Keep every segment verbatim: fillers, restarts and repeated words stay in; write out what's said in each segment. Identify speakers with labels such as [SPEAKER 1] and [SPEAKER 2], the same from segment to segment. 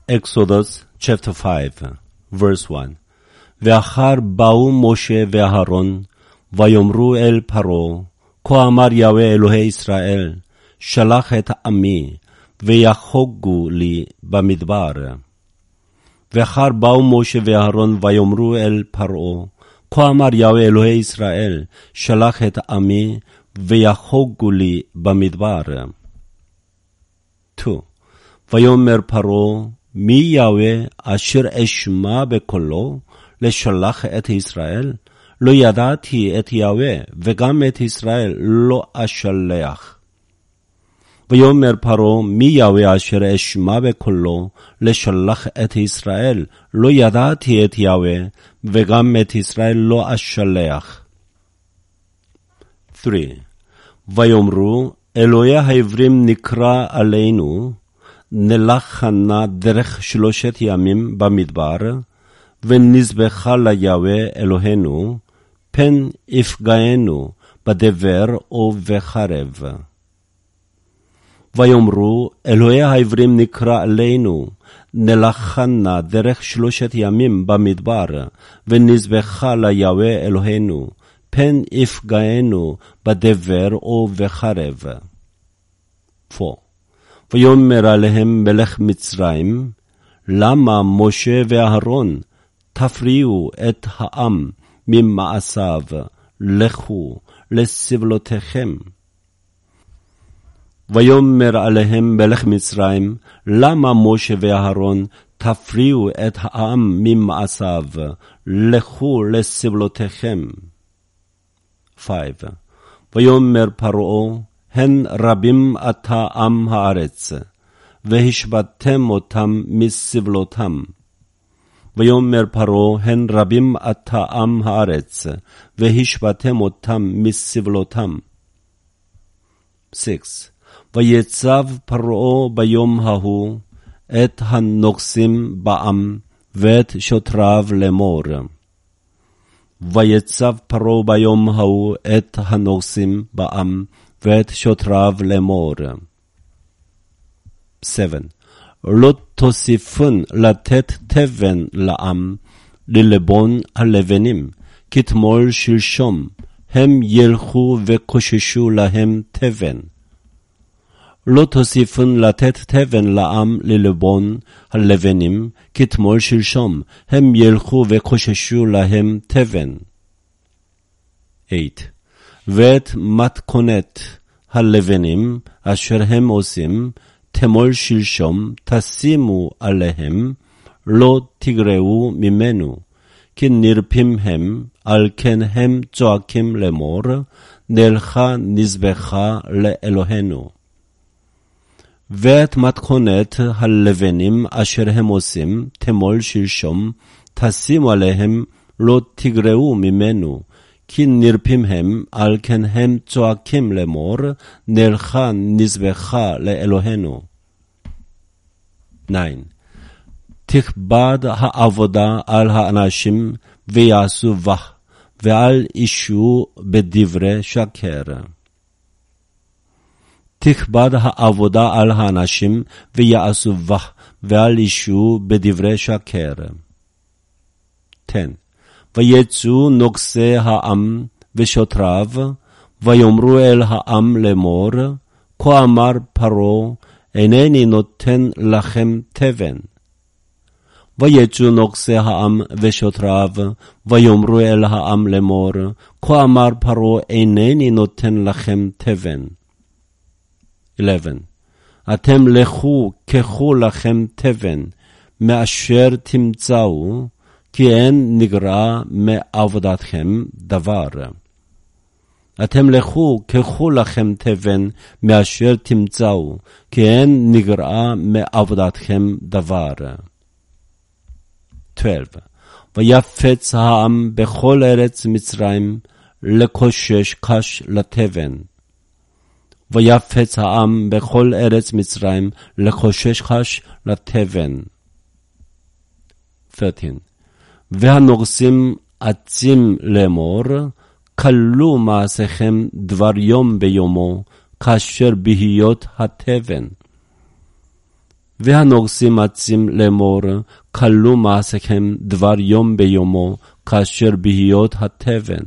[SPEAKER 1] Exodus chapter five, verse one. ואחר באו משה ואהרון, ויאמרו אל פרעה, כה אמר יהוה אלוהי ישראל, שלח את עמי, ויחוגו לי במדבר. ואחר באו משה ואהרון, ויאמרו אל פרעה, כה אמר יהוה אלוהי ישראל, שלח את עמי, ויחוגו לי במדבר. two. ויאמר פרעה, מי יהוה אשר אשמע בקולו לשלח את ישראל? לא ידעתי את יהוה, וגם את ישראל לא אשלח. ויאמר פרעה, מי יהוה אשר אשמע בקולו לשלח את ישראל? לא ידעתי את יהוה, וגם את ישראל לא אשלח. three. ויאמרו, אלוהי העברים נקרא עלינו, נלך נא דרך שלושת ימים במדבר, ונזבחה ליהוה אלוהינו, פן יפגענו בדבר או בחרב. ויאמרו, אלוהי העברים נקרא עלינו, נלך נא דרך שלושת ימים במדבר, ונזבחה ליהוה אלוהינו, פן יפגענו בדבר או בחרב. four. ויאמר עליהם מלך מצרים, למה משה ואהרון תפריעו את העם ממעשיו, לכו לסבלותיכם. ויאמר עליהם מלך מצרים, למה משה ואהרון תפריעו את העם ממעשיו, לכו לסבלותיכם. five. ויאמר פרעה, הן רבים עתה עם הארץ, והשבתם אותם מסבלותם. ויאמר פרעה, הן רבים עתה עם הארץ, והשבתם אותם מסבלותם. six. ויצב פרעה ביום ההוא את הנוגסים בעם, ואת שוטריו לאמור. ויצב פרעה ביום ההוא את הנוגסים בעם, ואת שוטריו לאמור. seven. לא תוסיפון לתת תבן לעם, ללבון הלבנים, כתמול שלשום, הם ילכו וקוששו להם תבן. לא תוסיפון לתת תבן לעם ללבון הלבנים, כתמול שלשום, הם ילכו וקוששו להם תבן. eight. ואת מתכונת הלבנים אשר הם עושים, תמול שלשום תשימו עליהם, לא תגרעו ממנו, כי נרפים הם, על כן הם צועקים לאמור, נלכה נזבחה לאלוהינו. ואת מתכונת הלבנים אשר הם עושים, תמול שלשום תשימו עליהם, לא תגרעו ממנו, כי נרפים הם, על כן הם צועקים לאמור, נלכה נזבחה לאלוהינו. nine. תכבד העבודה על האנשים ויעשו בה, ואל ישעו בדברי שקר. תכבד העבודה על האנשים ויעשו בה, ואל ישעו בדברי שקר. ten. ויצאו נוגסי העם ושוטריו, ויאמרו אל העם לאמור, כה אמר פרעה, אינני נותן לכם תבן. ויצאו נוגסי העם ושוטריו, ויאמרו אל העם לאמור, כה אמר פרעה, אינני נותן לכם תבן. eleven. אתם לכו קחו לכם תבן, מאשר תמצאו, כי אין נגרע מעבודתכם דבר. אתם לכו קחו לכם תבן, מאשר תמצאו, כי אין נגרע מעבודתכם דבר. twelve. ויפץ העם בכל ארץ מצרים, לקושש קש לתבן. ויפץ העם בכל ארץ מצרים, לקושש קש לתבן. thirteen. והנוגסים עצים לאמור, כלו מעשיכם דבר יום ביומו, כאשר בהיות התבן. והנוגסים עצים לאמור, כלו מעשיכם דבר יום ביומו, כאשר בהיות התבן.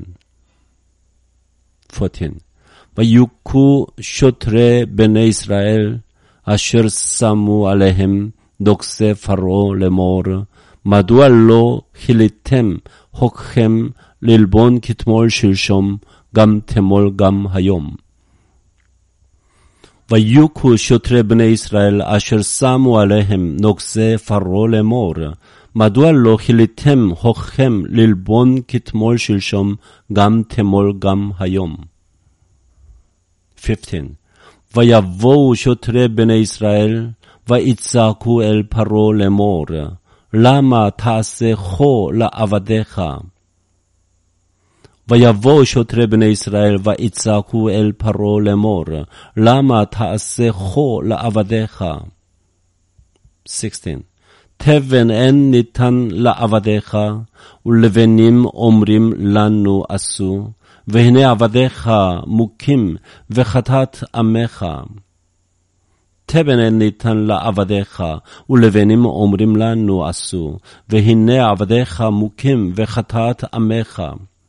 [SPEAKER 1] ארבע עשרה. ויוכו שוטרי בני ישראל, אשר שמו עליהם נוגסי פרעה לאמור, מדוע לא חיליתם חוקכם ללבון כתמול שלשום, גם תמול גם היום. ויוכו שוטרי בני ישראל, אשר שמו עליהם נוגסי פרעה לאמור, מדוע לא חיליתם חוקכם ללבון כתמול שלשום, גם תמול גם היום. חמש עשרה. ויבואו שוטרי בני ישראל, ויצעקו אל פרעה לאמור, למה תעשה כה לעבדיך? ויבואו שוטרי בני ישראל, ויצעקו אל פרעה לאמור, למה תעשה כה לעבדיך? שש עשרה. תבן אין ניתן לעבדיך, ולבנים אומרים לנו עשו, והנה עבדיך מוכים וחטאת עמך. תבן אין ניתן לעבדיך, ולבנים אומרים לנו עשו, והנה עבדיך מוכים וחטאת עמך.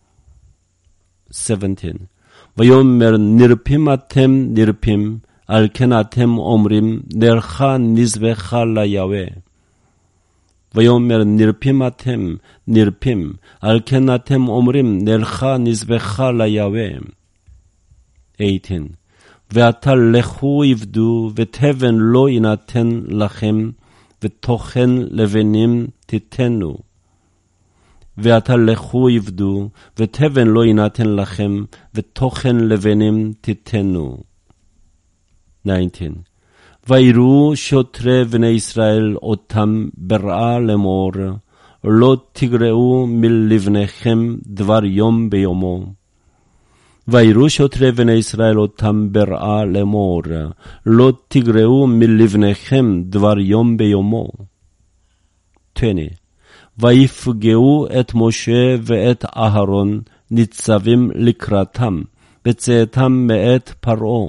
[SPEAKER 1] שבע עשרה. ויאמר נרפים אתם נרפים, על כן אתם אומרים נערכה נזבחה ליהוה. ויאמר נרפים אתם נרפים, על כן אתם אומרים נערכה נזבחה ליהוה. שמונה עשרה. ועתה לכו עבדו, ותבן לא יינתן לכם, ותוכן לבנים תיתנו. ועתה לכו עבדו, ותבן לא יינתן לכם, ותוכן לבנים תיתנו. תשע עשרה. ויראו שוטרי בני ישראל אותם ברעה לאמור, לא תגרעו מלבניכם דבר יום ביומו. ויראו שוטרי בני ישראל אותם ברעה לאמור, לא תגרעו מלבניכם דבר יום ביומו. עשרים. ויפגעו את משה ואת אהרון ניצבים לקראתם, בצאתם מאת פרעה.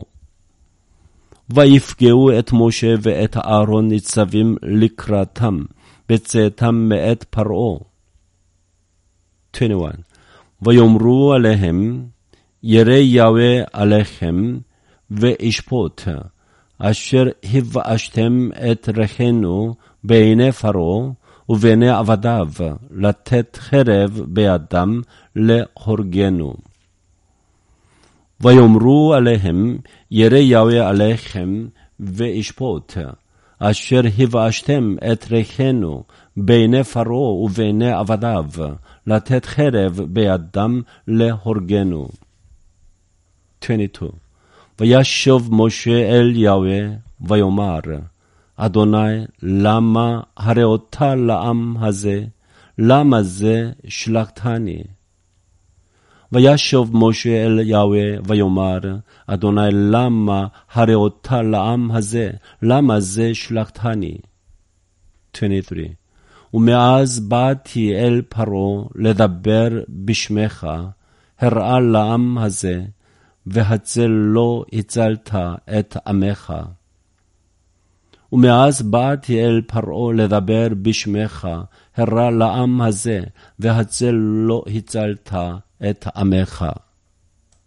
[SPEAKER 1] ויפגעו את משה ואת אהרון ניצבים לקראתם, בצאתם מאת פרעה. עשרים ואחת. ויאמרו עליהם, ירא יהוה עליכם, וישפוט, אשר הבאשתם את ריחנו בעיני פרעה, ובעיני עבדיו, לתת חרב בידם להורגנו. ויאמרו עליהם, ירא יהוה עליכם, וישפוט, אשר הבאשתם את ריחנו בעיני פרעה ובעיני עבדיו, לתת חרב בידם להורגנו. עשרים ושתיים. וישוב משה אל יהוה, ויאמר, אדוני, למה הראות לעם הזה? למה זה שלחתני? וישוב משה אל יהוה, ויאמר, אדוני, למה הראות לעם הזה? למה זה שלחתני? עשרים ושלוש. ומאז באתי אל פרעה לדבר בשמך, הראה לעם הזה, והצל לא הצלת את עמך. ומאז באתי אל פרעה לדבר בשמך, הראה לעם הזה, והצל לא הצלת את עמך.